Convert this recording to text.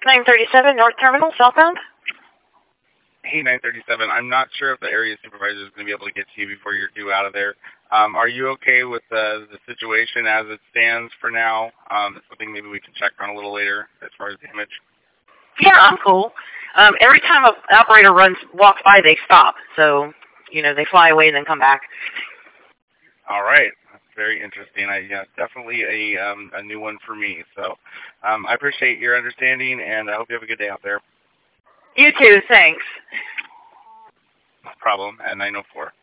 937 North Terminal, southbound. Hey, 937. I'm not sure if the area supervisor is going to be able to get to you before you're due out of there. Are you okay with the situation as it stands for now? It's something maybe we can check on a little later as far as damage. Yeah, I'm cool. Every time an operator walks by, they stop. So, they fly away and then come back. All right. That's very interesting. Yeah, definitely a new one for me. So I appreciate your understanding, and I hope you have a good day out there. You too. Thanks. No problem. At 904.